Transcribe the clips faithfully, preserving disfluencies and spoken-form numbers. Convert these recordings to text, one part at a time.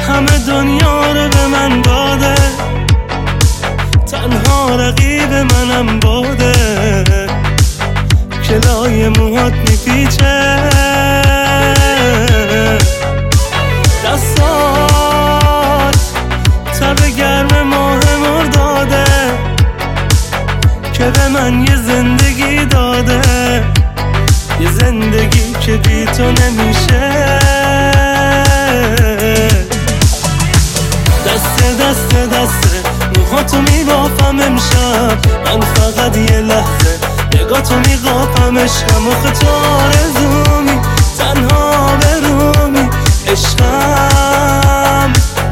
همه دنیا رو به من داده، تنها رقیب منم باده. کلای موهات میپیچه، دستات تب گرم ماه مرداده که به من یه زندگی داده، یه زندگی که بی تو نمیشه. دسته دسته دسته موهاتو میبافم امشب، من فقط یه لحظه نگاهتو میقاپم. عشقم و تو آرزومی، تنها برومی عشقم.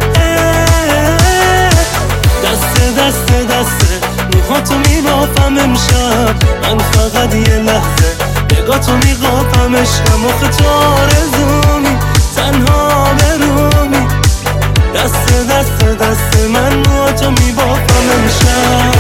دسته دسته دسته موهاتو میبافم امشب، من فقط یه لحظه نگاهتو میقاپم. عشقم و تو آرزومی، تنها برومی. دسته دسته دسته من موهاتو میبافم امشب.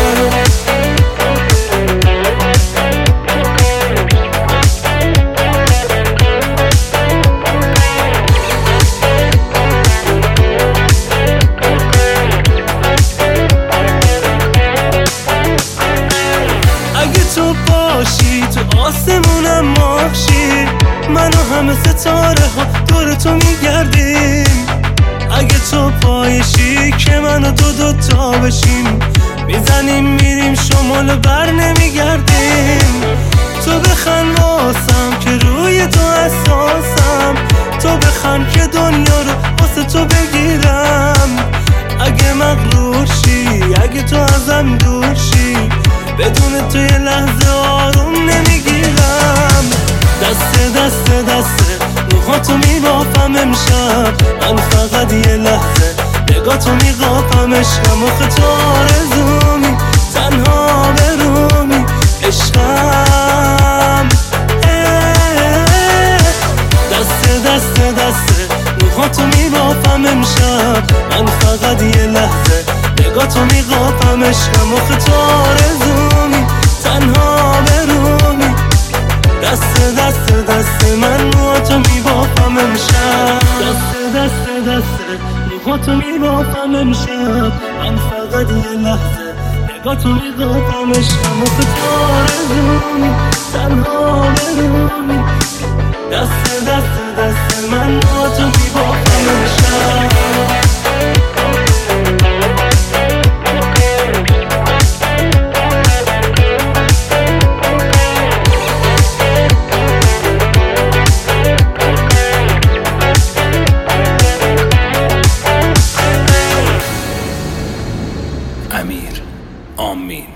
تو باشی تو آسمونم ماهشی، من و همه ستاره ها دور تو میگردیم. اگه تو پایشی که من و دو دوتا بشیم، میزنیم میریم شمال بر نمیگردیم. تو بخن واسم که روی تو اساسم، تو بخن که دنیا رو واسه تو بگیرم. اگه مغرور شی، اگه تو ازم دور شی، بدون تو یه لحظه آروم نمیگیرم. دسته دسته دسته موهاتو میبافم امشب، من فقط یه لحظه نگاهتو میقاپم. عشقم و تو آرزومی، تنها برومی عشقم. دسته دسته دسته موهاتو میبافم امشب، من فقط یه لحظه نگاهتو میقاپم. عشقم و تو آرزومی، تنها برومی. دسته دسته دسته من موهاتو میبافم امشب، دسته دسته دسته موهاتو میبافم امشب، من فقط یه لحظه نگاهتو میقاپم. عشقم و تو آرزومی، تنها برومی. دسته دسته دسته من موهاتو میبافم امشب. امیر آمین.